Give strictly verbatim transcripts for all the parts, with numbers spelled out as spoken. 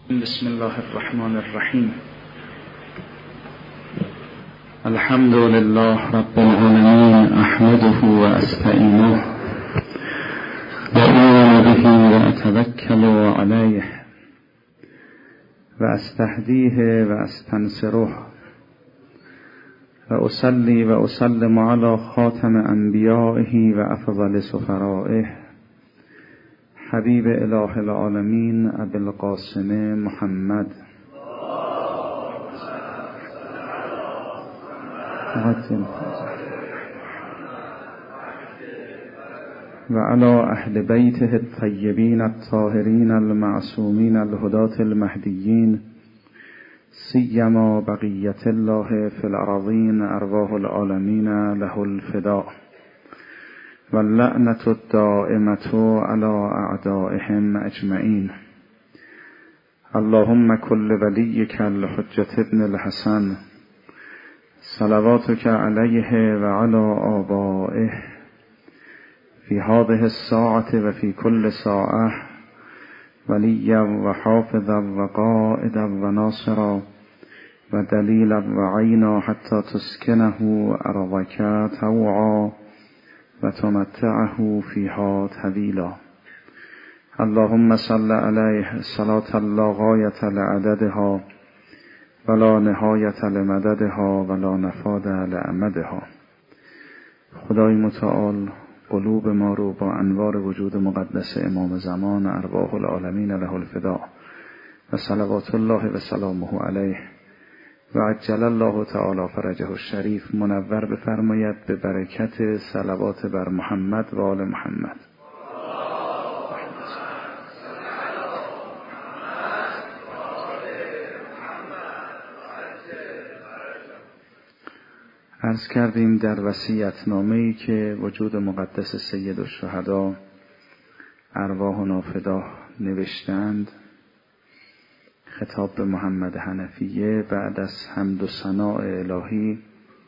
بسم الله الرحمن الرحیم. الحمد لله رب العالمین، احمده و استعینه و اؤمن به و اتوکل علیه و استهدیه و استنصره و اصلی و اسلم علی خاتم انبیائه و افضل سفرائه حبیب اله العالمین ابی القاسم محمد و علی اهل بیته الطیبین الطاهرین المعصومین الهداة المهدیین سیما بقیت الله فی الارضین ارواح العالمین له الفداء واللعنة الدائمة على اعدائهم اجمعین. اللهم كل وليك الحجة ابن الحسن صلواتك عليه وعلى آبائه في هذه الساعة وفي كل ساعة وليا وحافظا وقائدا وناصرا ودليلا وعينا حتى تسكنه أرضك طوعا وتمتعه فيها طويلا. اللهم صل عليه صلاة لا غاية لعددها ولا نهایت لمددها ولا نفاد لأمدها. خدای متعال قلوب ما رو با انوار وجود مقدس امام زمان ارواح العالمین له الفداء و صلوات الله و سلامه علیه و عجل الله تعالی فرجه الشریف منور بفرماید به برکت صلوات بر محمد و آل محمد. عرض کردیم در وصیت‌نامه‌ای که وجود مقدس سید الشهدا ارواح نافدا نوشتند خطاب به محمد حنفیه بعد از حمد و ثناء الهی،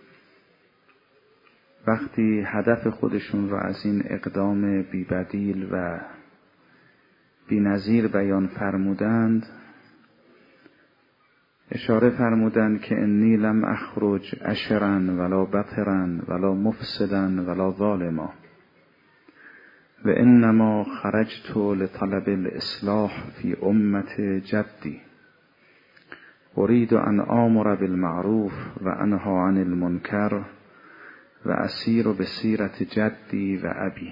وقتی هدف خودشون را از این اقدام بی‌بدیل و بی‌نظیر بیان فرمودند، اشاره فرمودند که انی لم اخرج اشرا ولا بطرا ولا مفسدا ولا ظالما و انما خرجت لطلب الاصلاح فی امت جدی اريد ان آمر بالمعروف و انهی عن المنکر و اسیر بسیرت جدی و ابی.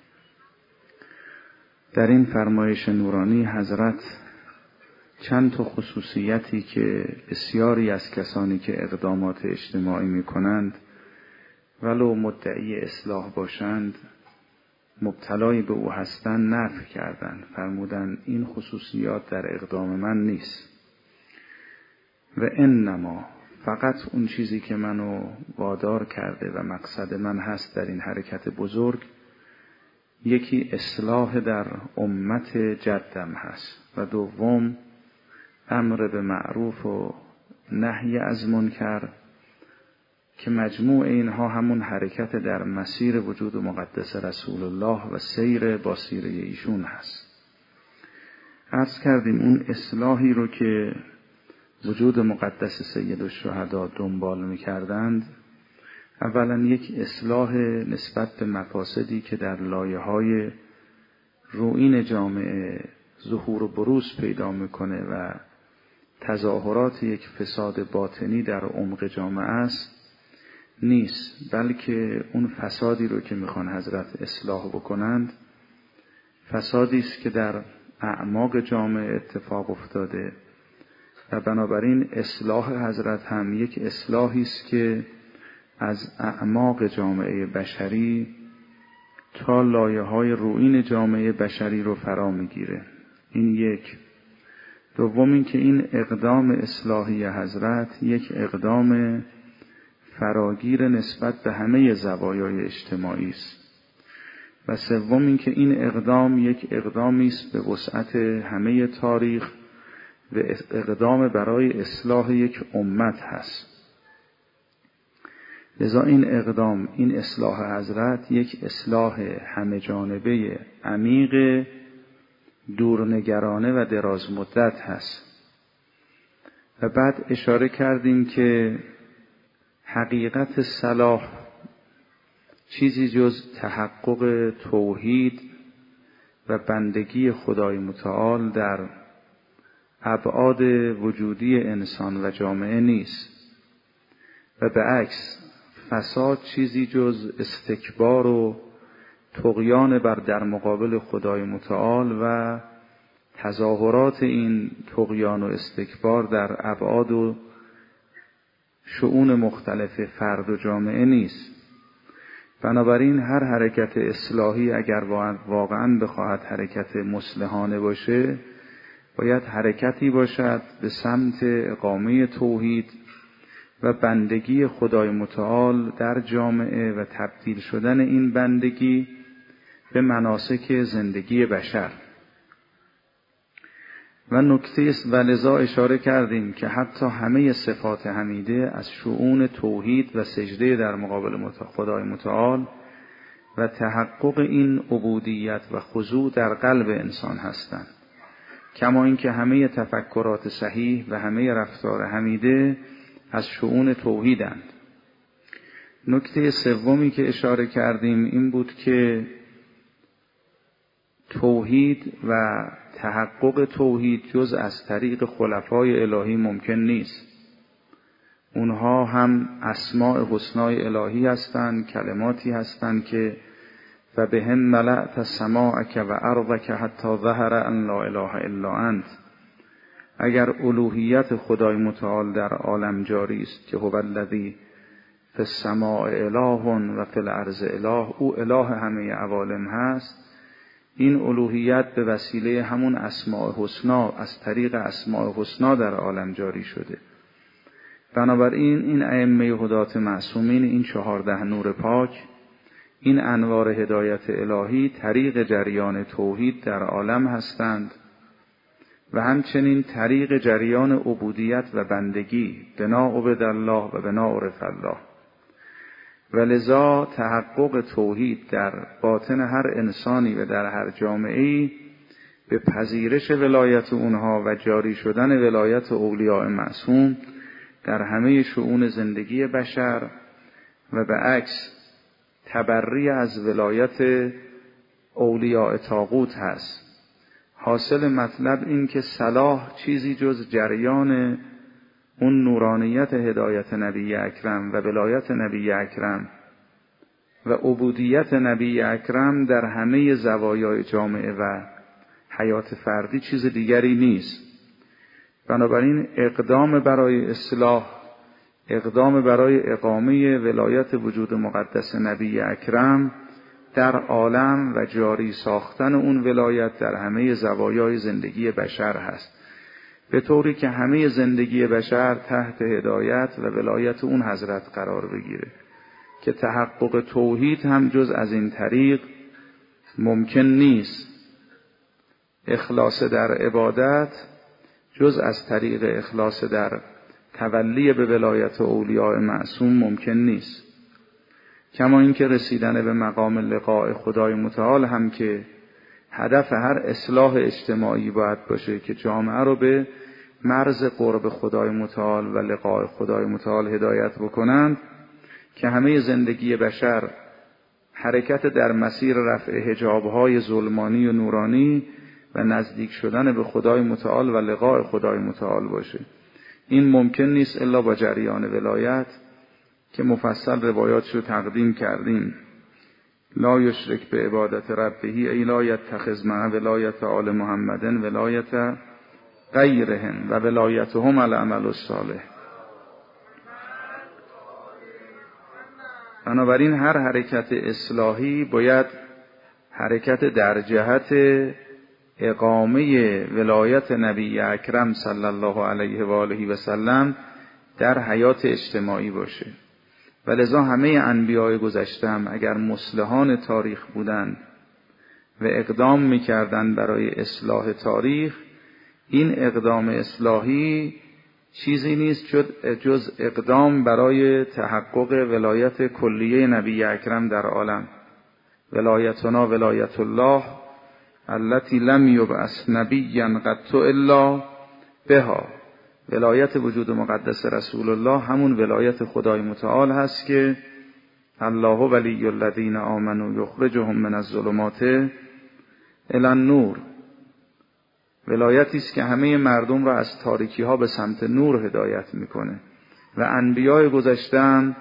در این فرمایش نورانی حضرت چند تا خصوصیتی که بسیاری از کسانی که اقدامات اجتماعی می کنند ولو مدعی اصلاح باشند مبتلای به او هستند نفی کردند. فرمودند این خصوصیات در اقدام من نیست و انما فقط اون چیزی که منو وادار کرده و مقصد من هست در این حرکت بزرگ یکی اصلاح در امت جدم هست و دوم امر به معروف و نهی از منکر که مجموع اینها همون حرکت در مسیر وجود مقدس رسول الله و سیر با سیره ایشون هست. عرض کردیم اون اصلاحی رو که وجود مقدس سید الشهدا دنبال می‌کردند اولا یک اصلاح نسبت به مفاسدی که در لایه‌های روئین جامعه ظهور و بروز پیدا میکنه و تظاهرات یک فساد باطنی در عمق جامعه است نیست، بلکه اون فسادی رو که میخوان حضرت اصلاح بکنند فسادی است که در اعماق جامعه اتفاق افتاده و بنابراین اصلاح حضرت هم یک اصلاحی است که از اعماق جامعه بشری تا لایه‌های روئین جامعه بشری رو فرا میگیره. این یک. دوم این که این اقدام اصلاحی حضرت یک اقدام فراگیر نسبت به همه زوایای اجتماعی است و سوم این که این اقدام یک اقدامی است به وسعت همه تاریخ و اقدام برای اصلاح یک امت هست. لذا این اقدام، این اصلاح حضرت یک اصلاح همه جانبه عمیق دورنگرانه و دراز مدت هست و بعد اشاره کردیم که حقیقت صلاح چیزی جز تحقق توحید و بندگی خدای متعال در ابعاد وجودی انسان و جامعه نیست و به عکس فساد چیزی جز استکبار و طغیان بر در مقابل خدای متعال و تظاهرات این طغیان و استکبار در ابعاد و شؤون مختلف فرد و جامعه نیست. بنابراین هر حرکت اصلاحی اگر واقعاً بخواهد حرکت مصلحانه باشه، باید حرکتی باشد به سمت اقامه توحید و بندگی خدای متعال در جامعه و تبدیل شدن این بندگی به مناسک زندگی بشر. و نکته است و لذا اشاره کردیم که حتی همه صفات حمیده از شؤون توحید و سجده در مقابل خدای متعال و تحقق این عبودیت و خضوع در قلب انسان هستند، کما اینکه همه تفکرات صحیح و همه رفتار حمیده از شؤون توحیدند. نکته سومی که اشاره کردیم این بود که توحید و تحقق توحید جز از طریق خلفای الهی ممکن نیست. اونها هم اسماء حسنای الهی هستند، کلماتی هستند که و به هم ملأت سماعک و ارضک حتی ظهر ان لا اله الا انت. اگر الوهیت خدای متعال در عالم جاری است که هو الذی فی السماء اله و فی الارض اله، او اله همه عوالم هست، این الوهیت به وسیله همون اسماء حسنا از طریق اسماء حسنا در عالم جاری شده. بنابراین این ائمه هدات معصومین، این چهارده نور پاک، این انوار هدایت الهی طریق جریان توحید در عالم هستند و همچنین طریق جریان عبودیت و بندگی، بنا عبد الله و بنا عرف الله. و لذا تحقق توحید در باطن هر انسانی و در هر جامعه‌ای به پذیرش ولایت اونها و جاری شدن ولایت اولیاء معصوم در همه شؤون زندگی بشر و به عکس تبری از ولایت اولیاء طاغوت هست. حاصل مطلب این که صلاح چیزی جز جریان اون نورانیت هدایت نبی اکرم و ولایت نبی اکرم و عبودیت نبی اکرم در همه زوایای جامعه و حیات فردی چیز دیگری نیست. بنابراین اقدام برای اصلاح، اقدام برای اقامه ولایت وجود مقدس نبی اکرم در عالم و جاری ساختن اون ولایت در همه زوایای زندگی بشر هست، به طوری که همه زندگی بشر تحت هدایت و ولایت اون حضرت قرار بگیره که تحقق توحید هم جز از این طریق ممکن نیست. اخلاص در عبادت جز از طریق اخلاص در تولی به ولایت اولیاء معصوم ممکن نیست. کما اینکه رسیدن به مقام لقاء خدای متعال هم که هدف هر اصلاح اجتماعی باید باشه که جامعه رو به مرز قرب خدای متعال و لقاء خدای متعال هدایت بکنند، که همه زندگی بشر حرکت در مسیر رفع حجاب‌های ظلمانی و نورانی و نزدیک شدن به خدای متعال و لقاء خدای متعال باشه. این ممکن نیست الا با جریان ولایت که مفصل روایاتش رو تقدیم کردیم. لا یشرک به عبادت ربه ای لا یتخذ مع ولایت آل محمدن ولایت غیرهم و ولایتهم العمل الصالح. بنابراین هر حرکت اصلاحی باید حرکت در جهت اقامه ولایت نبی اکرم صلی الله علیه و آله و سلم در حیات اجتماعی باشه. و لذا همه انبیاء گذشته هم اگر مصلحان تاریخ بودند و اقدام میکردند برای اصلاح تاریخ، این اقدام اصلاحی چیزی نیست جز اقدام برای تحقق ولایت کلیه نبی اکرم در عالم. ولایتنا ولایت الله التي لم یبعث نبیا قط الا بها ولایت وجود مقدس رسول الله همون ولایت خدای متعال هست که الله ولی الذین آمنوا یخرجهم من الظلمات الی النور. ولایتی است که همه مردم را از تاریکی ها به سمت نور هدایت میکنه و انبیای گذشته‌ام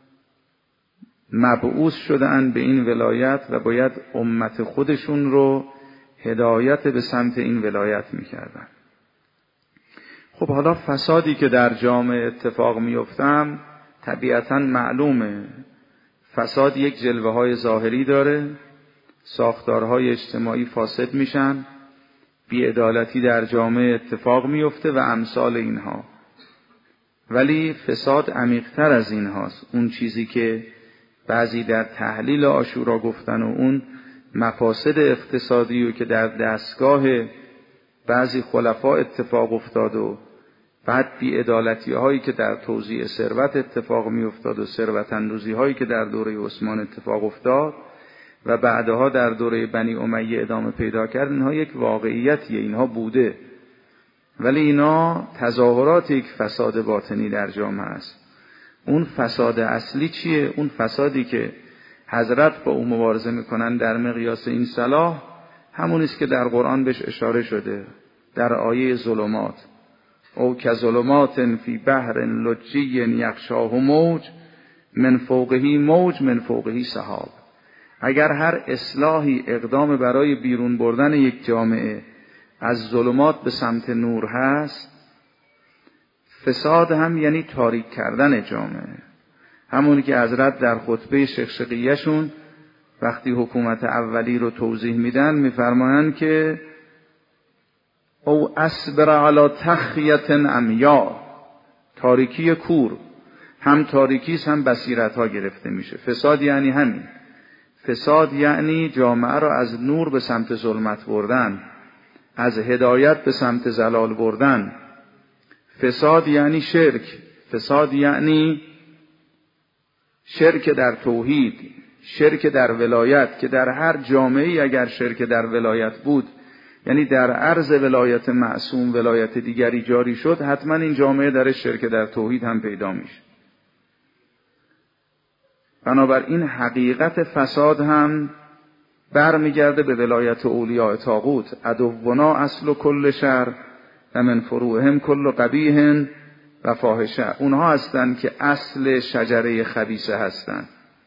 مبعوث شدن به این ولایت و باید امت خودشون رو هدایت به سمت این ولایت میکردن. خب حالا فسادی که در جامعه اتفاق میفتم طبیعتاً معلومه. فساد یک جلوه های ظاهری داره، ساختارهای اجتماعی فاسد میشن، بی‌عدالتی در جامعه اتفاق میفته و امثال اینها. ولی فساد عمیق‌تر از این هاست. اون چیزی که بعضی در تحلیل عاشورا گفتن و اون مفاسد اقتصادی و که در دستگاه بعضی خلفا اتفاق افتاد و بعد بی‌عدالتی هایی که در توزیع ثروت اتفاق می افتاد و ثروت اندوزی هایی که در دوره عثمان اتفاق افتاد و بعدها در دوره بنی امیه ادامه پیدا کرد، اینها یک واقعیتیه، اینها بوده. ولی اینا تظاهرات یک فساد باطنی در جامعه است. اون فساد اصلی چیه؟ اون فسادی که حضرت با اون مبارزه میکنن در مقیاس این صلاح همون است که در قرآن بهش اشاره شده در آیه ظلمات. او کظلمات فی بحر لجی یغشاه موج من فوقه موج من فوقه سحاب. اگر هر اصلاحی اقدام برای بیرون بردن یک جامعه از ظلمات به سمت نور هست، فساد هم یعنی تاریک کردن جامعه. همونی که حضرت در خطبه شقشقیه‌شون وقتی حکومت اولی رو توضیح میدن میفرمایند که او اصبر علی تخیة عمیا، تاریکی کور، هم تاریکی است هم بصیرت ها گرفته میشه. فساد یعنی همین. فساد یعنی جامعه را از نور به سمت ظلمت بردن، از هدایت به سمت ضلال بردن. فساد یعنی شرک، فساد یعنی شرک در توحید، شرک در ولایت، که در هر جامعه‌ای اگر شرک در ولایت بود، یعنی در عرض ولایت معصوم ولایت دیگری جاری شد، حتما این جامعه در شرک در توحید هم پیدا میشه. بنابراین حقیقت فساد هم برمیگرده به ولایت اولیاء طاغوت. عدونا اصل کل شر و من فروعهم کل قبیح و فاحشه. اونها هستند که اصل شجره خبیثه هستند.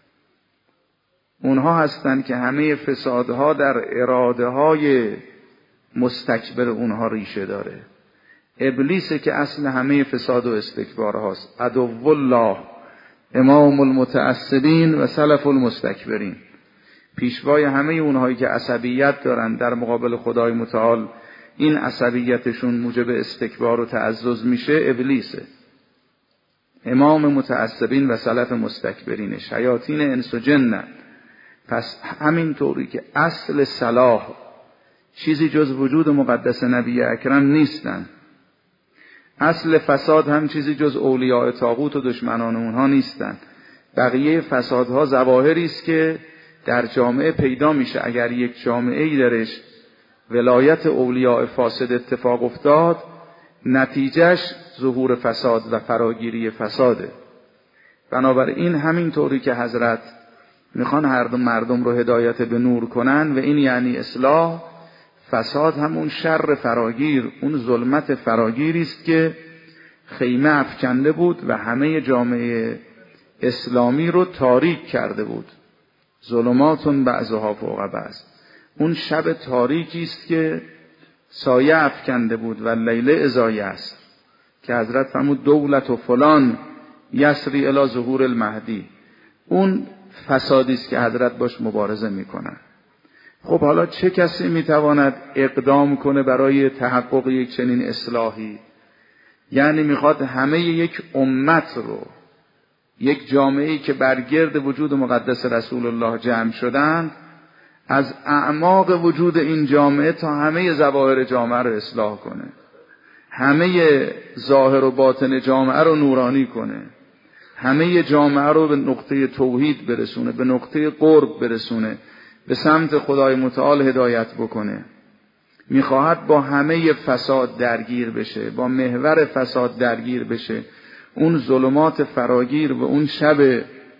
اونها هستند که همه فسادها در اراده های مستکبر اونها ریشه داره. ابلیسه که اصل همه فساد و استکبار هاست. عدو الله امام المتعصبین و سلف المستکبرین. پیشوای همه اونهایی که عصبیت دارن در مقابل خدای متعال، این عصبیتشون موجب استکبار و تعزز میشه، ابلیسه. امام متعصبین و سلف مستکبرین، شیاطین انس و جن. پس همینطوری که اصل صلاح چیزی جز وجود مقدس نبی اکرم نیستن، اصل فساد هم چیزی جز اولیاء طاغوت و دشمنان اونها نیستن. بقیه فسادها ظواهری است که در جامعه پیدا میشه. اگر یک جامعه ای درش ولایت اولیاء فاسد اتفاق افتاد، نتیجهش ظهور فساد و فراگیری فساده. بنابراین همینطوری که حضرت میخوان هر دو مردم رو هدایت به نور کنن و این یعنی اصلاح، فساد همون شر فراگیر، اون ظلمت فراگیری است که خیمه افکنده بود و همه جامعه اسلامی رو تاریک کرده بود. ظلماتون بعضها فوق بعض. اون شب تاریکی است که سایه افکنده بود و لیل اذا یسر، که حضرت فرمود دولت و فلان یسری الی ظهور المهدی. اون فسادی است که حضرت باش مبارزه میکنن. خب حالا چه کسی میتواند اقدام کنه برای تحقق یک چنین اصلاحی؟ یعنی میخواد همه یک امت رو، یک جامعه‌ای که برگرد وجود مقدس رسول الله جمع شدند، از اعماق وجود این جامعه تا همه ظواهر جامعه رو اصلاح کنه، همه ظاهر و باطن جامعه رو نورانی کنه، همه جامعه رو به نقطه توحید برسونه، به نقطه قرب برسونه، به سمت خدای متعال هدایت بکنه. میخواهد با همه فساد درگیر بشه، با محور فساد درگیر بشه، اون ظلمات فراگیر و اون شب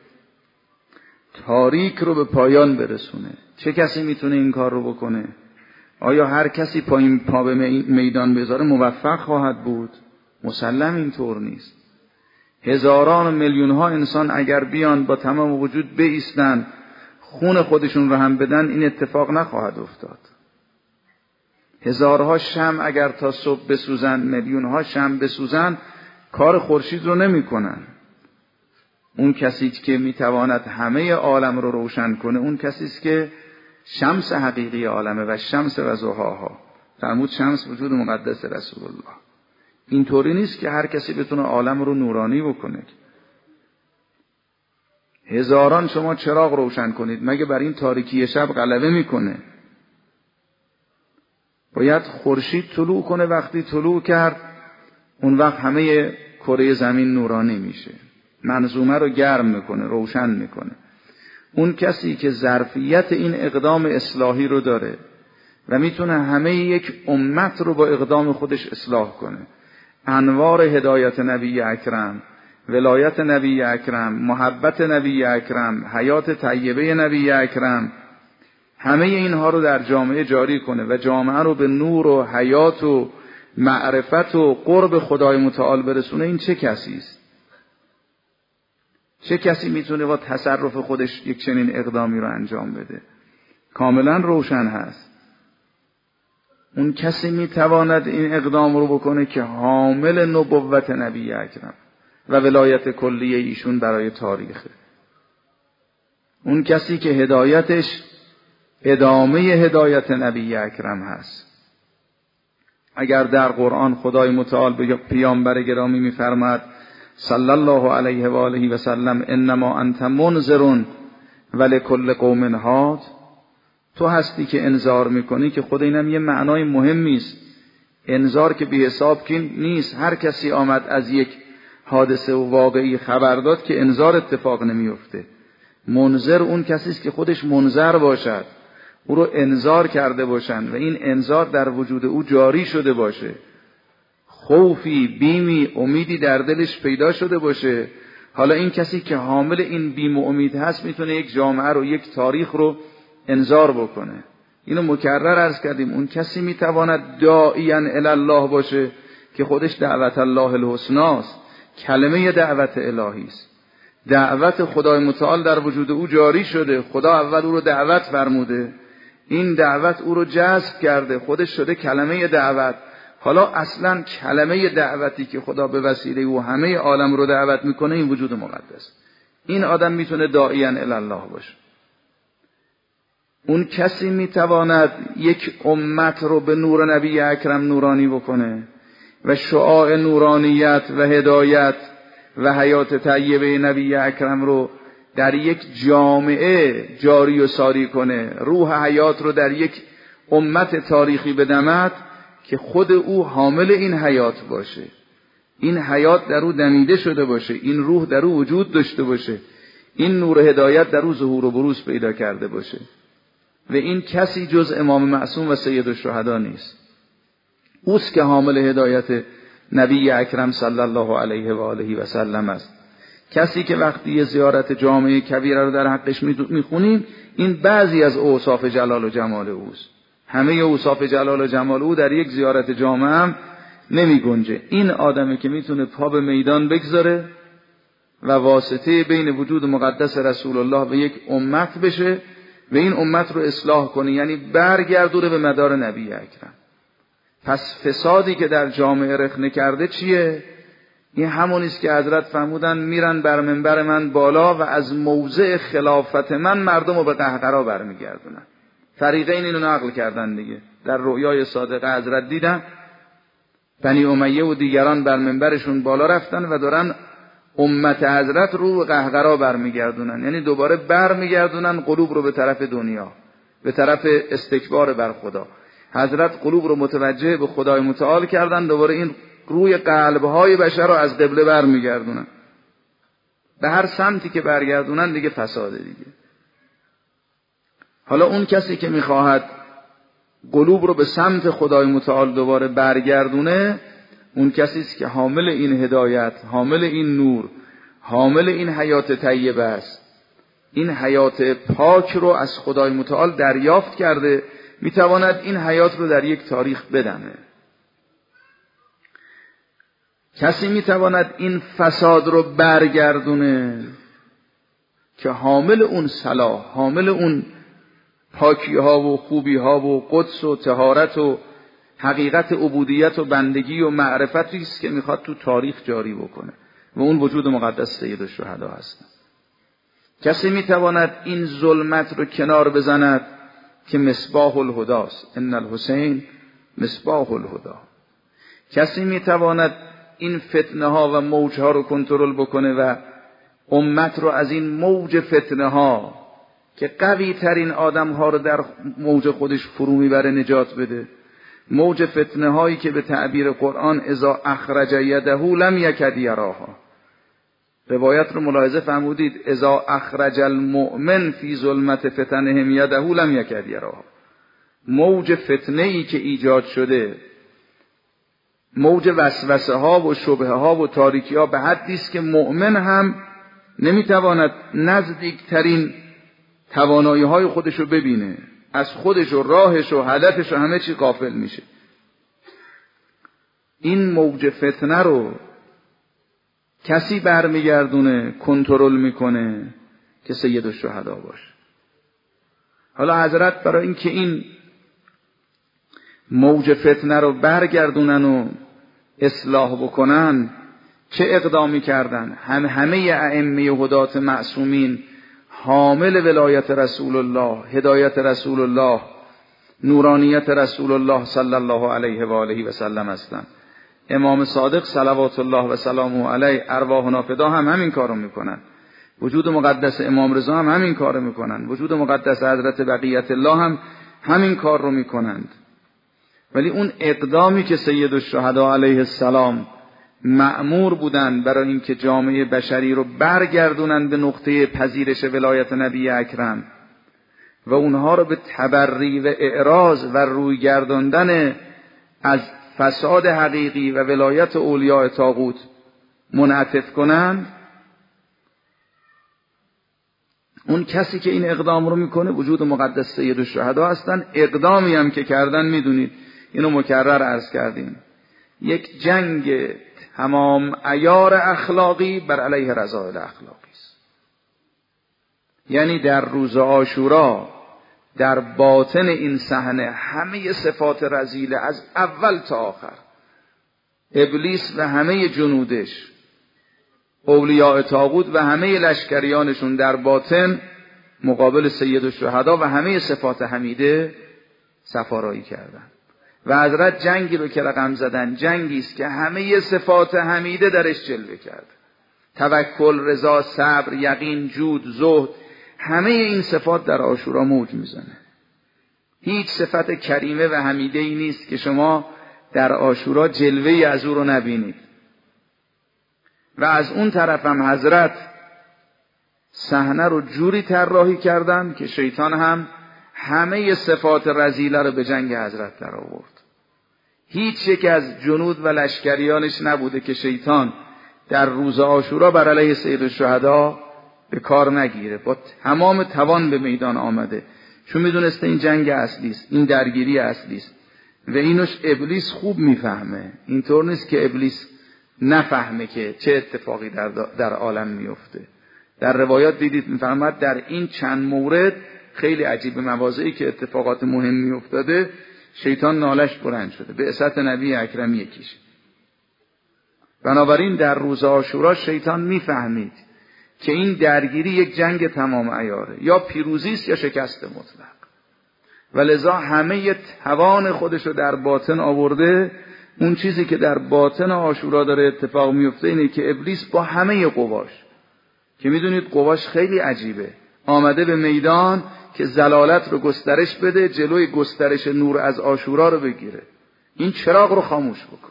تاریک رو به پایان برسونه. چه کسی میتونه این کار رو بکنه؟ آیا هر کسی پایین پا به میدان بذاره موفق خواهد بود؟ مسلم اینطور نیست. هزاران و میلیون ها انسان اگر بیان با تمام وجود بایستن خون خودشون رو هم بدن، این اتفاق نخواهد افتاد. هزارها شمع اگر تا صبح بسوزن، میلیون ها شمع بسوزن، کار خورشید رو نمی کنن. اون کسی که میتواند همه عالم رو روشن کنه، اون کسی است که شمس حقیقی عالمه و شمس و ضحاها. فرمود شمس وجود مقدس رسول الله. اینطوری نیست که هر کسی بتونه عالم رو نورانی بکنه. هزاران شما چراغ روشن کنید، مگه بر این تاریکی شب غلبه میکنه؟ باید خورشید طلوع کنه. وقتی طلوع کرد اون وقت همه کره زمین نورانی میشه، منظومه رو گرم میکنه، روشن میکنه. اون کسی که ظرفیت این اقدام اصلاحی رو داره و میتونه همه یک امت رو با اقدام خودش اصلاح کنه، انوار هدایت نبی اکرم، ولایت نبی اکرم، محبت نبی اکرم، حیات طیبه نبی اکرم، همه اینها رو در جامعه جاری کنه و جامعه رو به نور و حیات و معرفت و قرب خدای متعال برسونه، این چه کسی است؟ چه کسی میتونه با تصرف خودش یک چنین اقدامی رو انجام بده؟ کاملا روشن هست. اون کسی میتواند این اقدام رو بکنه که حامل نبوت نبی اکرم و ولایت کلیه ایشون برای تاریخه. اون کسی که هدایتش ادامه هدایت نبی اکرم هست. اگر در قرآن خدای متعال به پیامبر گرامی میفرماد صلی الله علیه و آله و سلم انما انت منذر ولکل قوم هاد، تو هستی که انذار میکنی، که خود اینم یه معنای مهمی است. انذار که بی حساب که نیست. هر کسی آمد از یک حادثه و واقعی خبر داد که انذار اتفاق نمیفته. منذر اون کسی است که خودش منذر باشد، او رو انذار کرده باشند و این انذار در وجود او جاری شده باشه، خوفی، بیمی، امیدی در دلش پیدا شده باشه. حالا این کسی که حامل این بیم و امید هست میتونه یک جامعه رو، یک تاریخ رو انذار بکنه. اینو مکرر عرض کردیم. اون کسی میتواند داعیاً الی الله باشه که خودش دعوت الله الحسنی است، کلمه دعوت الهی است. دعوت خدای متعال در وجود او جاری شده، خدا اول او رو دعوت فرموده، این دعوت او رو جذب کرده، خودش شده کلمه دعوت. حالا اصلا کلمه دعوتی که خدا به وسیله او همه عالم رو دعوت میکنه، این وجود مقدس. این آدم میتونه داعیاً الی الله باشه. اون کسی میتواند یک امت رو به نور نبی اکرم نورانی بکنه و شعاع نورانیت و هدایت و حیات طیبه نبی اکرم رو در یک جامعه جاری و ساری کنه، روح حیات رو در یک امت تاریخی بدمد که خود او حامل این حیات باشه، این حیات در او دمیده شده باشه، این روح در او وجود داشته باشه، این نور هدایت در او ظهور و بروز پیدا کرده باشه. و این کسی جز امام معصوم و سید الشهدا نیست. اوست که حامل هدایت نبی اکرم صلی الله علیه و آله و سلم است. کسی که وقتی یه زیارت جامعه کبیره رو در حقش میخونیم، این بعضی از اوصاف جلال و جمال اوست. همه اوصاف جلال و جمال او در یک زیارت جامعه هم نمی گنجه. این آدمی که میتونه پا به میدان بگذاره و واسطه بین وجود مقدس رسول الله و یک امت بشه و این امت رو اصلاح کنه، یعنی برگردونه به مدار نبی اکرم. پس فسادی که در جامعه رخنه کرده چیه؟ این همونیست که حضرت فرمودن میرن بر منبر من بالا و از موضع خلافت من مردم رو به قهقرا برمیگردونن. فریقین اینو نقل کردن دیگه. در رؤیای صادقه حضرت دیدن بنی امیه و دیگران بر منبرشون بالا رفتن و دارن امت حضرت رو به قهقرا برمیگردونن، یعنی دوباره برمیگردونن قلوب رو به طرف دنیا، به طرف استکبار بر خدا. حضرت قلوب رو متوجه به خدای متعال کردن، دوباره این روی قلب‌های بشر رو از قبله برمیگردونن. به هر سمتی که برگردونن دیگه فساده دیگه. حالا اون کسی که میخواهد قلوب رو به سمت خدای متعال دوباره برگردونه، اون کسی است که حامل این هدایت، حامل این نور، حامل این حیات طیبه است. این حیات پاک رو از خدای متعال دریافت کرده، میتواند این حیات رو در یک تاریخ بدمه. کسی میتواند این فساد رو برگردونه که حامل اون صلاح، حامل اون پاکی ها و خوبی ها و قدس و طهارت و حقیقت عبودیت و بندگی و معرفتی است که میخواد تو تاریخ جاری بکنه و اون وجود مقدس سید الشهدا هست. کسی میتواند این ظلمت رو کنار بزند که مصباح الهداست، ان الحسین مصباح الهدا. کسی میتواند این فتنه ها و موج ها رو کنترل بکنه و امت رو از این موج فتنه ها که قوی ترین آدم ها رو در موج خودش فرو میبره نجات بده. موج فتنه هایی که به تعبیر قرآن اذا اخرج یده لم یکد یراها، روایت رو ملاحظه فرمودید، اذا اخرج المؤمن فی ظلمت فتنهم یده لم یکد یراها. موج فتنه ای که ایجاد شده، موج وسوسه ها و شبهه ها و تاریکی ها به حدی است که مؤمن هم نمیتواند نزدیکترین توانایی های خودش رو ببینه، از خودش و راهش و هدفش و همه چی غافل میشه. این موج فتنه رو کسی برمیگردونه، کنترل میکنه که سید الشهدا باشه. حالا حضرت برای اینکه این موج فتنه رو برگردونن و اصلاح بکنن چه اقدامی کردن؟ هم همه ائمه هدات معصومین حامل ولایت رسول الله، هدایت رسول الله، نورانیت رسول الله صلی الله علیه و آله و سلم هستند. امام صادق صلوات الله و سلامه علیه ارواحنا فدا هم همین کارو میکنن. وجود مقدس امام رضا هم همین کارو میکنن. وجود مقدس حضرت بقیت الله هم همین کار رو میکنند. ولی اون اقدامی که سید الشهدا علیه السلام مأمور بودن برای اینکه جامعه بشری رو برگردونن به نقطه پذیرش ولایت نبی اکرم و اونها رو به تبری و اعراض و روی گرداندن از فساد حقیقی و ولایت اولیاء طاغوت منعطف کنن، اون کسی که این اقدام رو میکنه وجود مقدس سید الشهدا هستن. اقدامی هم که کردن میدونید، اینو مکرر عرض کردیم، یک جنگ تمام عیار اخلاقی بر علیه رذائل اخلاقی است. یعنی در روز عاشورا در باطن این صحنه همه صفات رذیله از اول تا آخر، ابلیس و همه جنودش، اولیاء طاغوت و همه لشکریانشون در باطن مقابل سید الشهدا و همه صفات حمیده صفارایی کردن و حضرت جنگی رو که رقم زدن جنگی است که همه صفات حمیده درش جلوه کرد. توکل، رضا، صبر، یقین، جود، زهد، همه این صفات در عاشورا موج میزنه. هیچ صفت کریمه و حمیده ای نیست که شما در عاشورا جلوه‌ای از او رو نبینید. و از اون طرف هم حضرت صحنه رو جوری طراحی کردن که شیطان هم همه صفات رذیله رو به جنگ حضرت در آورد. هیچ یک از جنود و لشکریانش نبوده که شیطان در روز عاشورا بر علیه سید الشهدا به کار نگیره. با تمام توان به میدان آمده، چون میدونسته این جنگ اصلی است، این درگیری اصلی است و اینوش ابلیس خوب میفهمه. اینطور نیست که ابلیس نفهمه که چه اتفاقی در, در عالم میفته. در روایات دیدید میفهمد در این چند مورد خیلی عجیب مواضعی که اتفاقات مهمی افتاده شیطان نالش بلند شده، بعثت نبی اکرم یکیش. بنابراین در روز عاشورا شیطان میفهمید که این درگیری یک جنگ تمام عیاره، یا پیروزی است یا شکست مطلق، و لذا همه توان خودشو در باطن آورده. اون چیزی که در باطن عاشورا داره اتفاق میفته اینه که ابلیس با همه قواش، که میدونید قواش خیلی عجیبه، آمده به میدان که زلالت رو گسترش بده، جلوی گسترش نور از عاشورا رو بگیره، این چراغ رو خاموش بکن.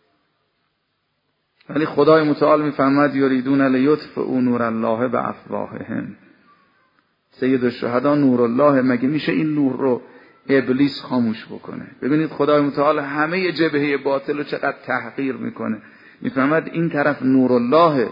ولی خدای متعال میفرماد یریدون لیطفئوا نور الله بافواههم. سید الشهدا نور الله، مگه میشه این نور رو ابلیس خاموش بکنه. ببینید خدای متعال همه جبهه باطل رو چقدر تحقیر میکنه. میفهمد این طرف نور الله،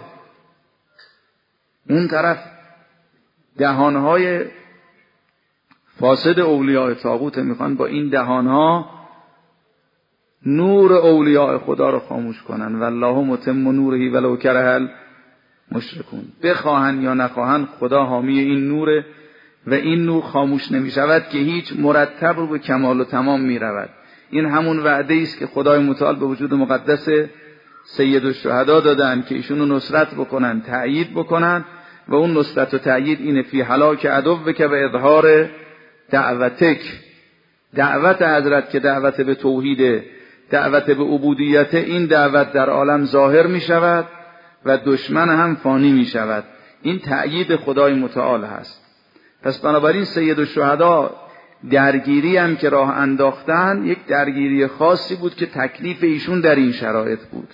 اون طرف دهانهای فاسد اولیاء طاغوت، میخوان با این دهانها نور اولیاء خدا رو خاموش کنن. والله متم نوره ولو کره المشرکون. بخواهن یا نخواهن خدا حامی این نوره و این نور خاموش نمی شود که هیچ، مرتب رو به کمال و تمام می رود. این همون وعده است که خدای متعال به وجود مقدس سید الشهدا دادن که ایشونو نصرت بکنن، تأیید بکنن، و اون نصرت و تأیید اینه فی هلاک عدوک و اظهار دعوتک. دعوت حضرت که دعوت به توحید، دعوت به عبودیت، این دعوت در عالم ظاهر می شود و دشمن هم فانی می شود. این تأیید خدای متعال هست. پس بنابراین سید الشهدا درگیری هم که راه انداختن یک درگیری خاصی بود که تکلیف ایشون در این شرایط بود،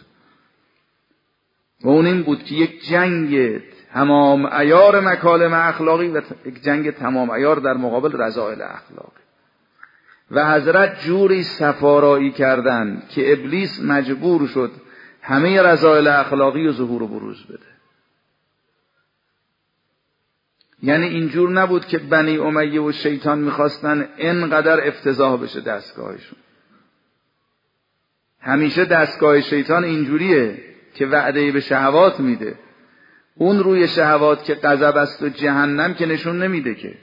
و اون این بود که یک جنگ تمام عیار مکالم اخلاقی و یک جنگ تمام عیار در مقابل رذائل اخلاقی، و حضرت جوری سفارایی کردن که ابلیس مجبور شد همه رذائل اخلاقی و ظهور و بروز بده. یعنی اینجور نبود که بنی امیه و شیطان میخواستن اینقدر افتضاح بشه دستگاهشون. همیشه دستگاه شیطان اینجوریه که وعده به شهوات میده. اون روی شهوات که غضب است و جهنم که نشون نمیده، که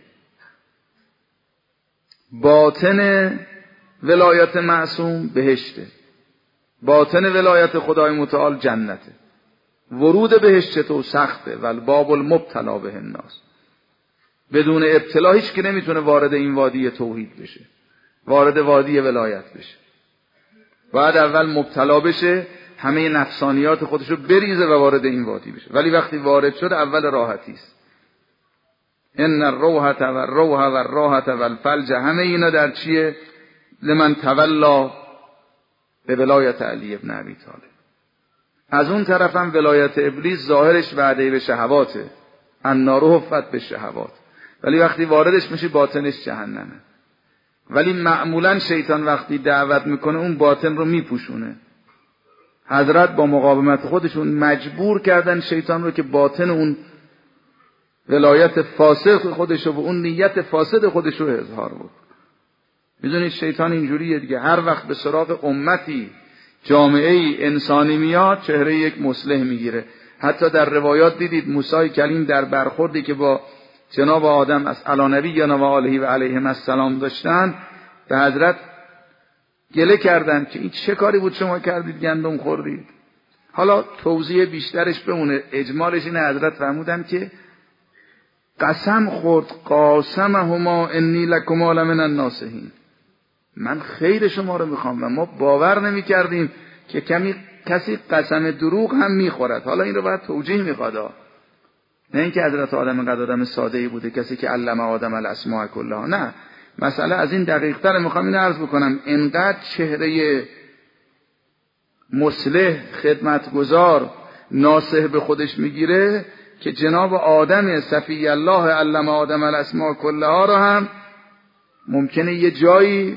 باطن ولایت معصوم بهشته، باطن ولایت خدای متعال جنته. ورود بهشت تو سخته، والباب المبتلا به الناس. بدون ابتلا هیچ که نمیتونه وارد این وادی توحید بشه، وارد وادی ولایت بشه. باید اول مبتلا بشه، همه نفسانیات خودشو بریزه و وارد این وادی بشه. ولی وقتی وارد شد اول راحتی است. ان الروحه و الروح و الراحه و الفلج، همه اینا در چیه؟ لمن تولا به ولایت علی ابن ابی طالب. از اون طرف هم ولایت ابلیس ظاهرش وعده به شهواته، النار حفت به شهوات، ولی وقتی واردش میشه باطنش جهنمه. ولی معمولا شیطان وقتی دعوت میکنه اون باطن رو میپوشونه. حضرت با مقاومت خودشون مجبور کردن شیطان رو که باطن اون ولایت فاسد خودش و اون نیت فاسد خودش رو اظهار بود. میدونید شیطان اینجوریه دیگه، هر وقت به سراغ امتی، جامعه انسانی میاد چهره یک مصلح میگیره. حتی در روایات دیدید موسی کلیم در برخوردی که با جناب آدم از علی نبی و آله و علیهم السلام داشتن، به حضرت گله کردن که این چه کاری بود شما کردید گندم خوردید. حالا توضیح بیشترش بمونه، اجمالش اینه حضرت فرمودن که قسم خورد قاسمهما انی لکما لمن الناصحین، من خیر شما رو میخوام و ما باور نمی کردیم که کمی کسی قسم دروغ هم میخورد. حالا این رو باید توجیه میخواد، نه اینکه حضرت آدم قد آدم ساده‌ای بوده کسی که علم آدم الاسماء کلها، نه، مسئله از این دقیق تر. میخوام این عرض بکنم انقدر چهره مصلح خدمتگزار ناصح به خودش میگیره که جناب آدم صفی الله علم آدم الاسماء کلها رو هم ممکنه یه جایی،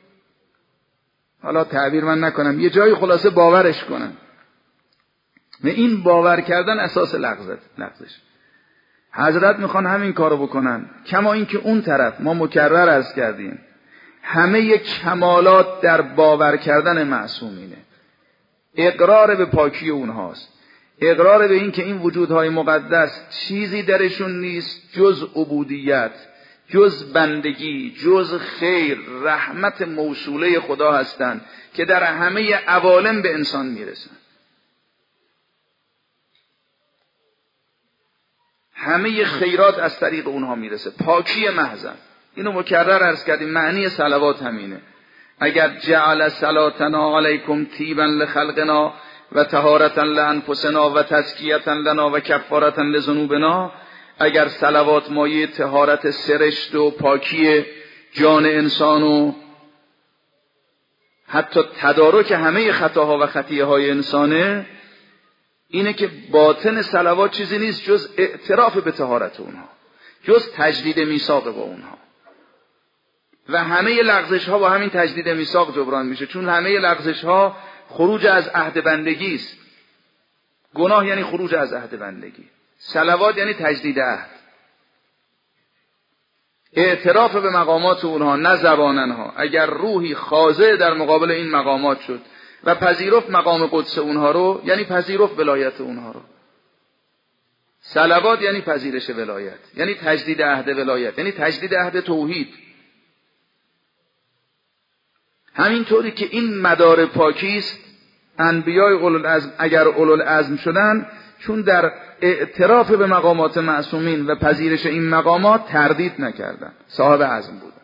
حالا تعبیر من نکنم، یه جایی خلاصه باورش کنن. و این باور کردن اساس لغزش. حضرت میخوان همین کارو بکنن، کما اینکه اون طرف ما مکرر عرض کردیم همه کمالات در باور کردن معصومینه. اقرار به پاکی اونهاست، اقرار به این که این وجودهای مقدس چیزی درشون نیست جز عبودیت، جز بندگی، جز خیر، رحمت موصوله خدا هستند که در همه عوالم به انسان میرسن. همه خیرات از طریق اونها میرسه، پاکی محضن. اینو مکرر عرض کردیم، معنی صلوات همینه. اگر جعل صلاتنا علیکم طیبا لخلقنا و طهارتا لانفسنا و تزکیتا لنا و کفارتا لذنوبنا، اگر صلوات مایه طهارت سرشت و پاکی جان انسان و حتی تدارک همه خطاها و خطیه های انسانه، اینه که باطن صلوات چیزی نیست جز اعتراف به طهارت اونها، جز تجدید میثاق با اونها. و همه لغزش ها با همین تجدید میثاق جبران میشه، چون همه لغزش ها خروج از عهد بندگی است. گناه یعنی خروج از عهد بندگی، صلوات یعنی تجدید عهد، اعتراف به مقامات اونها نه زباننها. اگر روحی خاضع در مقابل این مقامات شد و پذیرفت مقام قدس اونها رو، یعنی پذیرفت ولایت اونها رو. صلوات یعنی پذیرش ولایت، یعنی تجدید عهد ولایت، یعنی تجدید عهد توحید. همینطوری که این مدار پاکی است، انبیای اولوالعزم اگر اولوالعزم شدن، چون در اعتراف به مقامات معصومین و پذیرش این مقامات تردید نکردن، صاحب عزم بودن.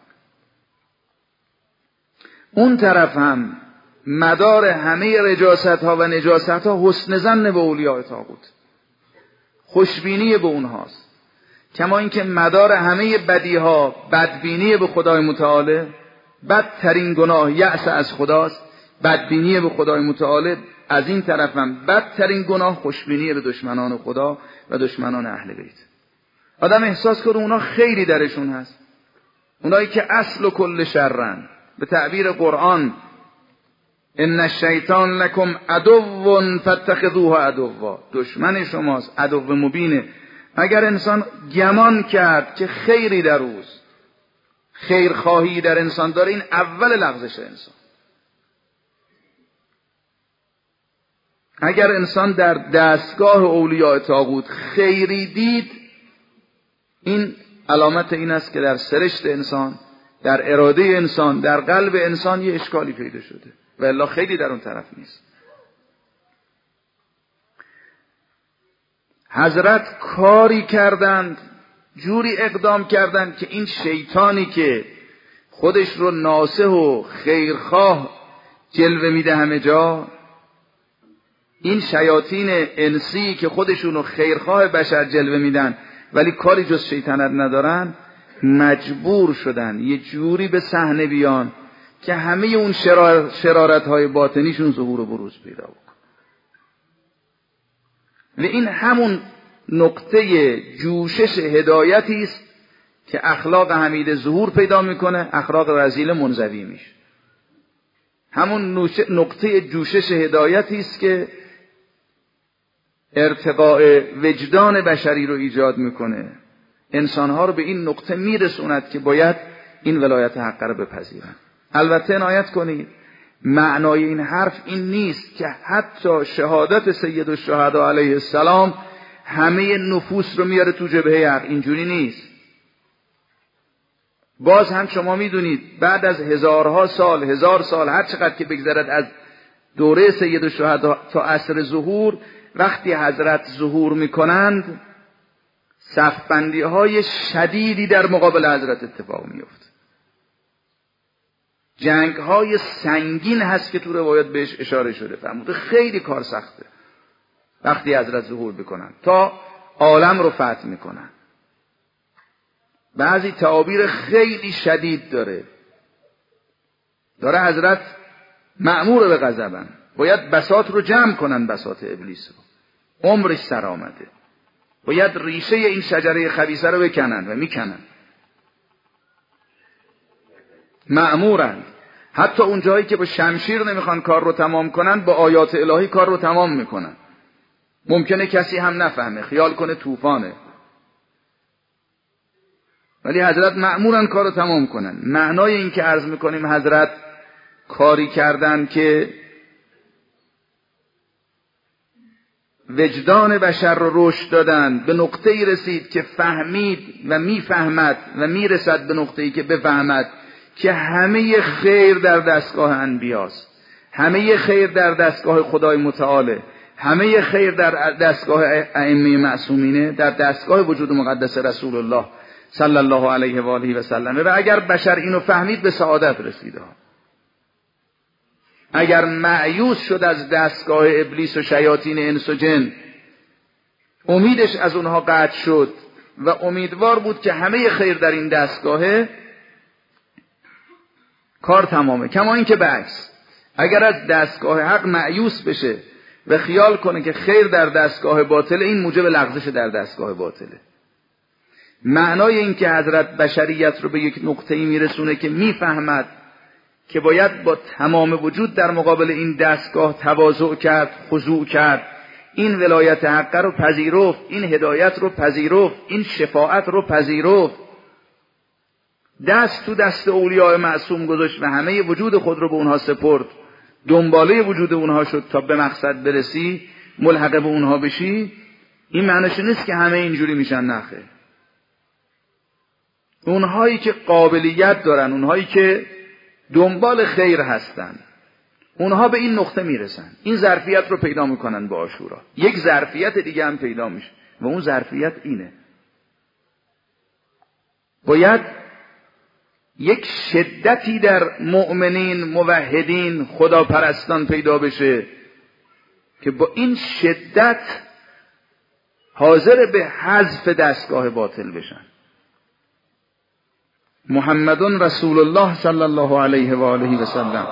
اون طرف هم مدار همه رجاست ها و نجاست ها حسن ظن به اولیاء طاغوت، خوشبینی به اونهاست. کما اینکه مدار همه بدی ها بدبینی به خدای متعال، بدترین گناه یأس از خداست، بدبینی به خدای متعال. از این طرف هم بدترین گناه خوشبینی به دشمنان خدا و دشمنان اهل بیت. آدم احساس کنه اونا خیلی درشون هست، اونایی که اصل و کل شرن. به تعبیر قرآن ان الشیطان لکم عدو فاتخذوه عدوا، دشمن شماست، عدو مبینه. اگر انسان گمان کرد که خیری در اوست، خیرخواهی در انسان داره، این اول لغزش انسان. اگر انسان در دستگاه اولیاء طاغوت خیری دید، این علامت این است که در سرشت انسان، در اراده انسان، در قلب انسان یه اشکالی پیدا شده و الا خیلی در اون طرف نیست. حضرت کاری کردند، جوری اقدام کردند که این شیطانی که خودش رو ناصح و خیرخواه جلوه میده همه جا، این شیاطین انسی که خودشون رو خیرخواه بشر جلوه میدن ولی کاری جز شیطنت ندارن، مجبور شدن یه جوری به صحنه بیان که همه اون شرار شرارت های باطنیشون ظهور و بروز پیدا بکن. و این همون نقطه جوشش هدایتی است که اخلاق حمید ظهور پیدا میکنه، اخلاق رذیل منزوی میشه. همون نقطه جوشش هدایتی است که ارتقاء وجدان بشری رو ایجاد میکنه، انسانها رو به این نقطه میرسوند که باید این ولایت حق رو بپذیرن. البته عنایت کنید، معنای این حرف این نیست که حتی شهادت سید الشهدا علیه السلام همه نفوس رو میاره تو جبهه حق، اینجوری نیست. باز هم شما میدونید بعد از هزارها سال، هزار سال، هر چقدر که بگذرد از دوره سید الشهدا تا عصر ظهور، وقتی حضرت ظهور میکنند صفبندی های شدیدی در مقابل حضرت اتفاق میفته. جنگ های سنگین هست که تو روایت بهش اشاره شده، فرموده خیلی کار سخته وقتی حضرت ظهور بکنن تا عالم رو فتح میکنن. بعضی تعابیر خیلی شدید داره داره حضرت مأمور به غضبن، باید بساط رو جمع کنن، بساط ابلیس رو، عمرش سر آمده، باید ریشه این شجره خبیثه رو بکنن و میکنن. مأمورن. حتی اون جایی که با شمشیر نمیخوان کار رو تمام کنن، با آیات الهی کار رو تمام میکنن. ممکنه کسی هم نفهمه، خیال کنه طوفانه، ولی حضرت مأمورن کار رو تمام کنن. معنای این که عرض میکنیم حضرت کاری کردن که وجدان بشر رو رشد دادن، به نقطه‌ای رسید که فهمید و میفهمد و میرسد به نقطه‌ای که بفهمد که همه خیر در دستگاه انبیاست، همه خیر در دستگاه خدای متعاله، همه خیر در دستگاه ائمه معصومینه، در دستگاه وجود مقدس رسول الله صلی الله علیه و آله و سلم. و اگر بشر اینو فهمید به سعادت رسیده. اگر مایوس شد از دستگاه ابلیس و شیاطین انس و جن، امیدش از اونها قطع شد و امیدوار بود که همه خیر در این دستگاه، کار تمامه. کما این که بعکس، اگر از دستگاه حق مایوس بشه و خیال کنه که خیر در دستگاه باطله، این موجب لغزش در دستگاه باطله. معنای این که حضرت بشریت رو به یک نقطه‌ای میرسونه که میفهمد که باید با تمام وجود در مقابل این دستگاه تواضع کرد، خضوع کرد، این ولایت حق رو پذیرفت، این هدایت رو پذیرفت، این شفاعت رو پذیرفت، دست تو دست اولیاء معصوم گذاشت و همه وجود خود رو به اونها سپرد، دنباله وجود اونها شد تا به مقصد برسی، ملحق به اونها بشی. این معنیش نیست که همه اینجوری میشن، نخه. اونهایی که قابلیت دارن، اونهایی که دنبال خیر هستن، اونها به این نقطه میرسن، این ظرفیت رو پیدا میکنن با عاشورا. یک ظرفیت دیگه هم پیدا میشه و اون ظرفیت اینه: باید یک شدتی در مؤمنین، موحدین، خداپرستان پیدا بشه که با این شدت حاضر به حذف دستگاه باطل بشن. محمدun رسول الله صلی الله علیه و آله و سلم.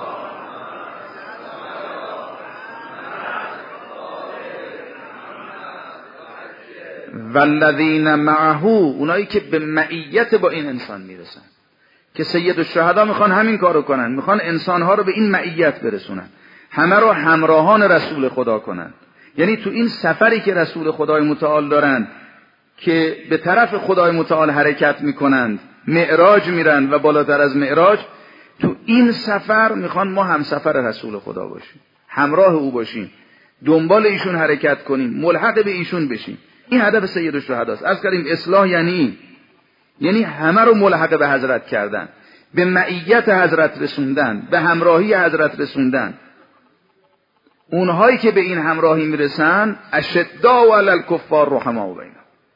والذین معه، اونایی که به معیت با این انسان میرسن، که سید الشهدا میخوان همین کارو کنن، میخوان انسانها رو به این معیت برسونن، همه رو همراهان رسول خدا کنن. یعنی تو این سفری که رسول خدای متعال دارن که به طرف خدای متعال حرکت میکنند، معراج میرن و بالاتر از معراج، تو این سفر میخوان ما هم سفر رسول خدا باشیم، همراه او باشیم، دنبال ایشون حرکت کنیم، ملحق به ایشون بشیم. این هدف سید الشهدا است. از کردیم اصلاح یعنی این، یعنی همه رو ملحق به حضرت کردن، به معیت حضرت رسوندن، به همراهی حضرت رسوندن. اونهایی که به این همراهی میرسن اشداء علی الکفار رحماء بینهم،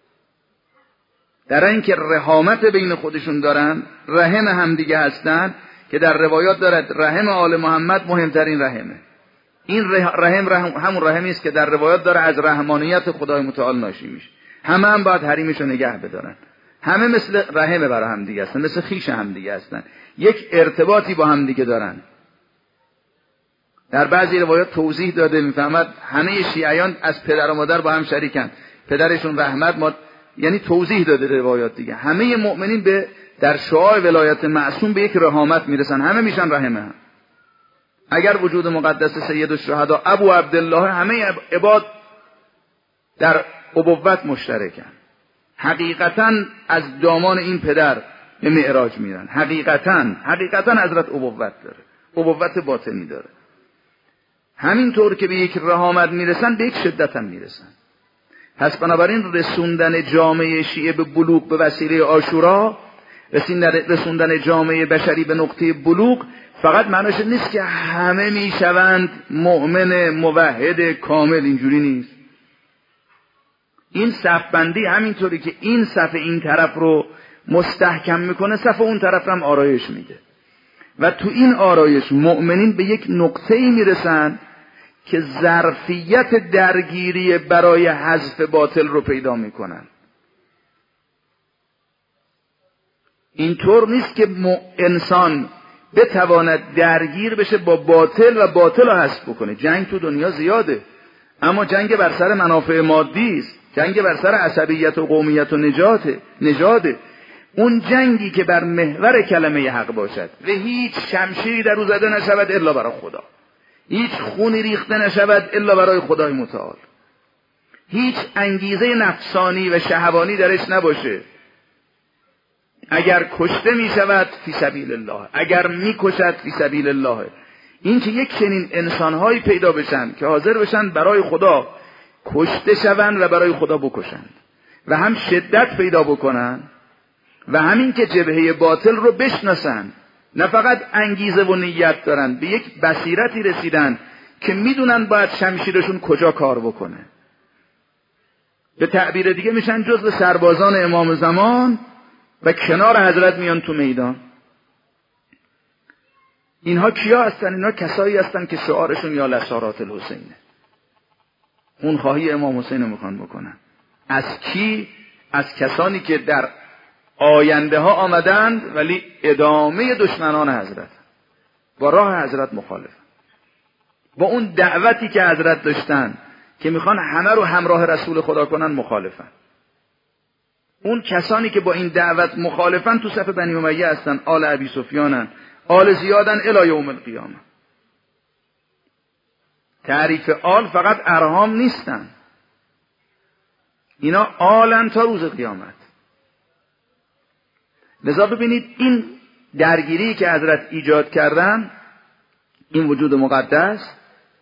در اینکه رحامت بین خودشون دارن، رحم همدیگه هستن، که در روایات دارد رحم آل محمد مهمترین رحمه. این رحم, رحم همون رحمی است که در روایات داره از رحمانیت خدای متعال ناشی میشه. همه هم باید حریمشو نگه بدارن، همه مثل رحم برای هم دیگه هستن، مثل خیش هم دیگه هستن، یک ارتباطی با هم دیگه دارن. در بعضی روایات توضیح داده میفهمد همه شیعیان از پدر و مادر با هم شریکن، پدرشون رحمت، ما یعنی توضیح داده روایات دیگه. همه مؤمنین به در شعاع ولایت معصوم به یک رحامت میرسن، همه میشن رحمه هم. اگر وجود مقدس سید الشهدا ابو عبدالله، همه عباد در ابوت مشترکن. حقیقتا از دامان این پدر به معراج میرن، حقیقتا حقیقتا حضرت ابوت داره، ابوت باطنی داره. همینطور که به یک رحامت میرسن، به یک شدت هم میرسن. پس بنابراین رسوندن جامعه شیعه به بلوغ به وسیله عاشورا، رسوندن جامعه بشری به نقطه بلوغ، فقط معنیش نیست که همه میشوند مؤمن موحد کامل، اینجوری نیست. این صف بندی همینطوری که این صف این طرف رو مستحکم میکنه، صف اون طرف هم آرایش میده و تو این آرایش مؤمنین به یک نقطه‌ای میرسن که ظرفیت درگیری برای حذف باطل رو پیدا میکنن. اینطور نیست که انسان بتواند درگیر بشه با باطل و باطل رو حذف بکنه. جنگ تو دنیا زیاده، اما جنگ بر سر منافع مادی است، جنگ بر سر عصبیت و قومیت و نجاته نژاده. اون جنگی که بر محور کلمه حق باشد و هیچ شمشیری در او زده نشود الا برای خدا، هیچ خونی ریخته نشود الا برای خدای متعال، هیچ انگیزه نفسانی و شهوانی درش نباشه. اگر کشته می شود فی سبیل الله، اگر می کشد فی سبیل الله. این که یک چنین انسانهایی پیدا بشن که حاضر بشن برای خدا کشته شوند و برای خدا بکشند و هم شدت پیدا بکنن و همین که جبهه باطل رو بشناسن، نه فقط انگیزه و نیت دارن، به یک بصیرتی رسیدن که میدونن باید شمشیرشون کجا کار بکنه. به تعبیر دیگه میشن جزو سربازان امام زمان و کنار حضرت میان تو میدان. اینها کیا هستن؟ اینها کسایی هستن که شعارشون یا لسارات الحسینه، اون خواهی امام حسین رو میخوان بکنن. از کی؟ از کسانی که در آینده ها آمدند ولی ادامه دشمنان حضرت، با راه حضرت مخالف، با اون دعوتی که حضرت داشتن که میخوان همه رو همراه رسول خدا کنن مخالفن. اون کسانی که با این دعوت مخالفن تو صف بنی امیه هستن، آل ابی سفیانن، آل زیادن الی یوم القیامه. تعریف آل فقط ارحام نیستن، اینا آلن تا روز قیامت. لذا ببینید این درگیری که حضرت ایجاد کردن، این وجود مقدس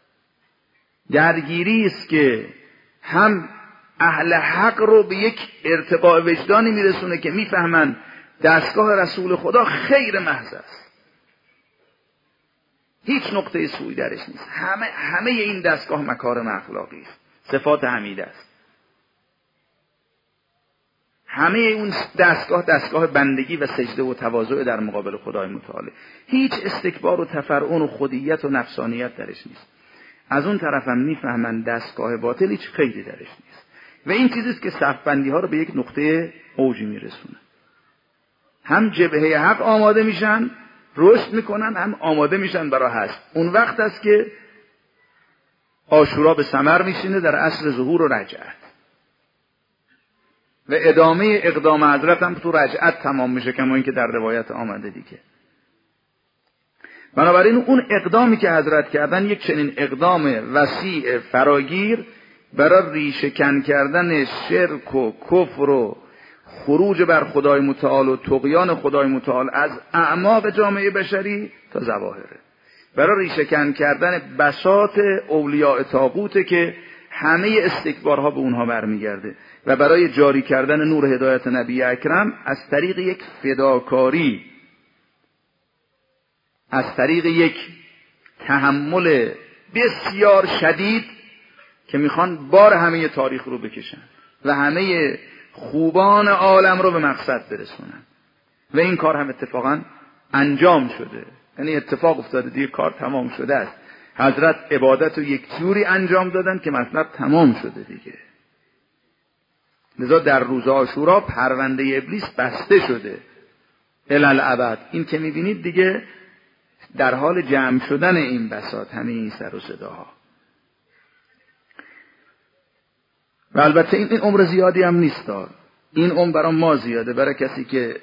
درگیری است که هم اهل حق رو به یک ارتقاء وجدانی میرسونه که میفهمن دستگاه رسول خدا خیر محض است، هیچ نقطه سوئی درش نیست، همه همه این دستگاه مکارم اخلاقی است، صفات حمیده است، همه اون دستگاه دستگاه بندگی و سجده و تواضع در مقابل خدای متعال، هیچ استکبار و تفرعن و خودیت و نفسانیت درش نیست. از اون طرف هم میفهمن دستگاه باطل هیچ خیری درش نیست و این چیزیست که صف بندی ها رو به یک نقطه اوجی میرسونه. هم جبهه حق آماده میشن رشد میکنن، هم آماده میشن برای حذف. اون وقت است که عاشورا به ثمر میشینه در عصر ظهور و رجعت و ادامه اقدام حضرت هم تو رجعت تمام میشه، کما اینکه در روایت آمده دیگه. بنابراین اون اقدامی که حضرت کردن یک چنین اقدام وسیع فراگیر برای ریشه کن کردن شرک و کفر و خروج بر خدای متعال و طغیان خدای متعال از اعماق جامعه بشری تا ظواهره، برای ریشه کن کردن بساط اولیاء طاغوته که همه استکبارها به اونها برمیگرده و برای جاری کردن نور هدایت نبی اکرم از طریق یک فداکاری، از طریق یک تحمل بسیار شدید که میخوان بار همه تاریخ رو بکشن و همه خوبان عالم رو به مقصد برسونن و این کار هم اتفاقا انجام شده، یعنی اتفاق افتاده دیگه، کار تمام شده است. حضرت عبادت رو یک جوری انجام دادن که مطلب تمام شده دیگه. لذا در روز عاشورا پرونده ابلیس بسته شده الالعبد. این که میبینید دیگه در حال جمع شدن این بساط همه این سر و صداها. و البته این, این عمر زیادی هم نیست دار. این عمر برای ما زیاده، برای کسی که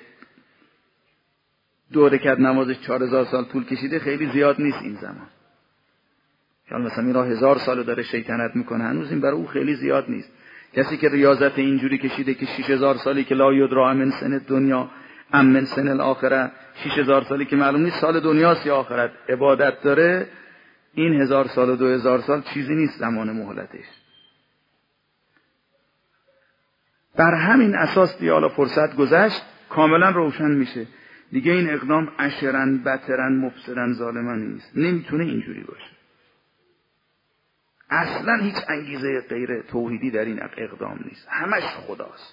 دو رکعت نمازش چهار هزار سال طول کشیده خیلی زیاد نیست این زمان. یا مثلا این را هزار سال داره شیطنت میکنه، هنوز این برای او خیلی زیاد نیست. کسی که ریاضت اینجوری کشیده که شش هزار سالی که لا یدرا من سن دنیا ام من سن الاخره، شش هزار سالی که معلوم نیست سال دنیاست یا آخرت، عبادت داره، این هزار سال و دو هزار سال چیزی نیست زمان مهلتش. بر همین اساس دیگه حالا فرصت گذشت کاملا روشن میشه دیگه این اقدام اشرن بترن مفسدن ظالمن نیست، نمیتونه اینجوری باشه. اصلا هیچ انگیزه غیر توحیدی در این اقدام نیست، همش خداست،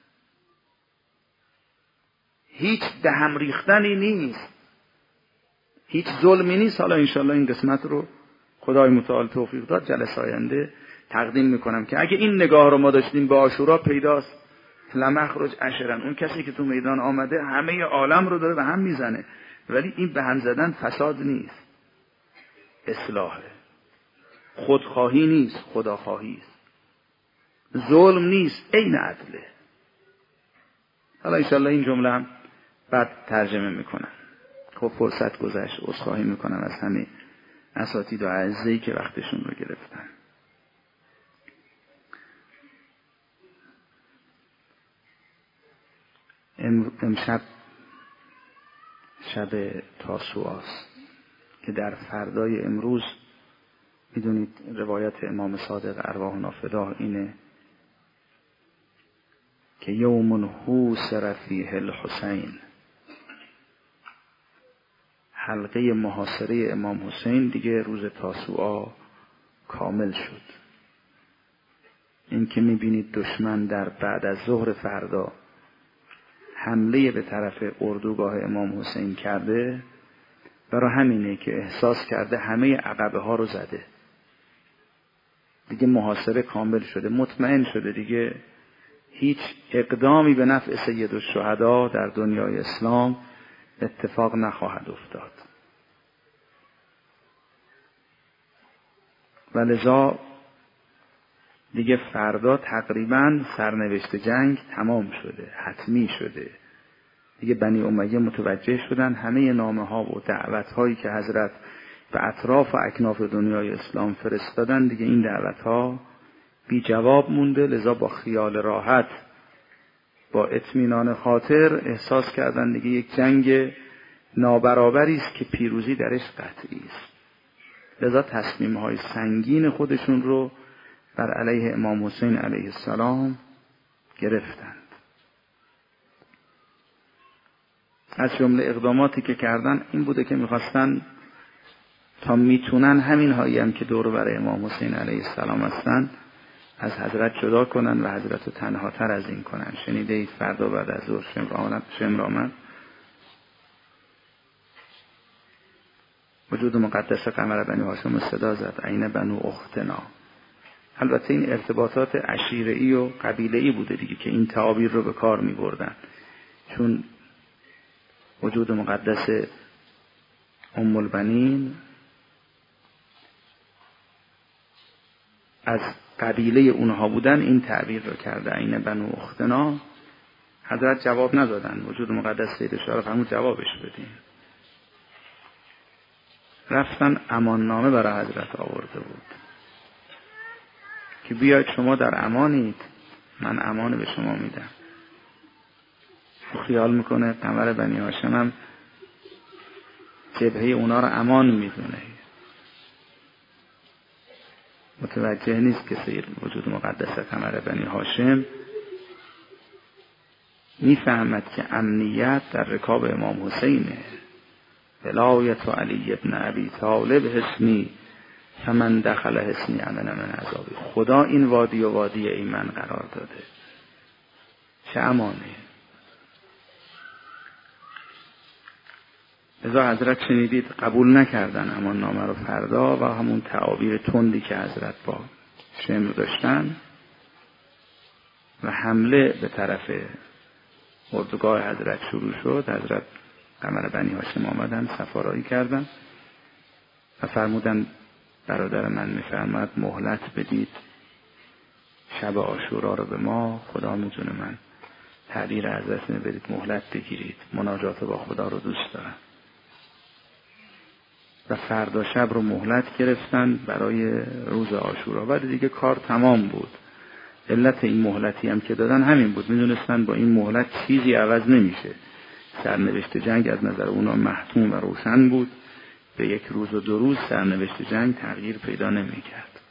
هیچ دهم ریختنی نیست، هیچ ظلمی نیست. حالا انشالله این قسمت رو خدای متعال توفیق داد جلسه آینده تقدیم میکنم که اگه این نگاه رو ما داشتیم به عاشورا پیداست لمخرج اشرن، اون کسی که تو میدان آمده همه عالم رو داره به هم میزنه، ولی این به هم زدن فساد نیست، اصلاحه، خودخواهی نیست، خداخواهی است، ظلم نیست، عین عدله. حالا انشالله این جمله هم بعد ترجمه میکنم. خب فرصت گذشت، عذرخواهی میکنم از همه اساتید و اعزایی که وقتشون رو گرفتن. امشب شب تاسوعاست که در فردای امروز میدونید روایت امام صادق ارواحنا فداه اینه که یوم حوسر فیه الحسین، حلقه محاصره امام حسین دیگه روز تاسوعا کامل شد. این که میبینید دشمن در بعد از ظهر فردا حمله به طرف اردوگاه امام حسین کرده، برای همینه که احساس کرده همه عقبه ها رو زده دیگه، محاصره کامل شده، مطمئن شده دیگه هیچ اقدامی به نفع سید الشهدا در دنیای اسلام اتفاق نخواهد افتاد. و لذا دیگه فردا تقریبا سرنوشت جنگ تمام شده، حتمی شده. دیگه بنی امیه متوجه شدن همه نامه ها و دعوت هایی که حضرت به اطراف و اکناف دنیای اسلام فرستادن، دیگه این دعوت ها بی جواب مونده. لذا با خیال راحت، با اطمینان خاطر احساس کردن دیگه یک جنگ نابرابری است که پیروزی درش قطعی است. لذا تصمیم های سنگین خودشون رو بر علیه امام حسین علیه السلام گرفتند. از جمله اقداماتی که کردن این بوده که میخواستن تا میتونن همین هایی هم که دور بر امام حسین علیه السلام هستن از حضرت جدا کنن و حضرت رو تنها تر از این کنن. شنیده اید فردا بعد از ظهر شمر آمد، وجود مقدس قمر بنی هاشم صدا زد عین بنو اختنا. البته این ارتباطات عشیره‌ای و قبیله‌ای بوده دیگه که این تعابیر رو به کار می بردن، چون وجود مقدس ام البنین از قبیله اونها بودن این تعبیر رو کرده عین بنو اختنا. حضرت جواب ندادن. وجود مقدس سید شارف همون جوابش بدین. رفتن امان نامه برای حضرت آورده بود که بیاید شما در امانید، من امان به شما میدم. خیال میکنه قمر بنی هاشم هم جبهه اونا رو امان میدونه، متوجه نیست که سید وجود مقدس قمر بنی هاشم میفهمد که امنیت در رکاب امام حسینه. ولایت علی ابن ابی طالب حسنی فمن دخل حسنی امن من عذابی. خدا این وادی و وادی ایمن قرار داده، چه امانه. لذا حضرت شنیدید قبول نکردن امان نامه رو فردا و همون تعابیر تندی که حضرت با شمر داشتن و حمله به طرف اردوگاه حضرت شروع شد. حضرت قمر بنی هاشم آمدن، سفارایی کردن و فرمودن برادر من میفرماد مهلت بدید شب عاشورا رو به ما، خدا میدونه من تعبیر حضرت بدید مهلت بگیرید، مناجات با خدا رو دوست دارم. و فردا شب رو مهلت گرفتن برای روز عاشورا. بعد دیگه کار تمام بود. علت این مهلتی هم که دادن همین بود، میدونستن با این مهلت چیزی عوض نمیشه. سرنوشت جنگ از نظر اونا محتوم و روشن بود، به یک روز و دو روز سرنوشت جنگ تغییر پیدا نمیکرد.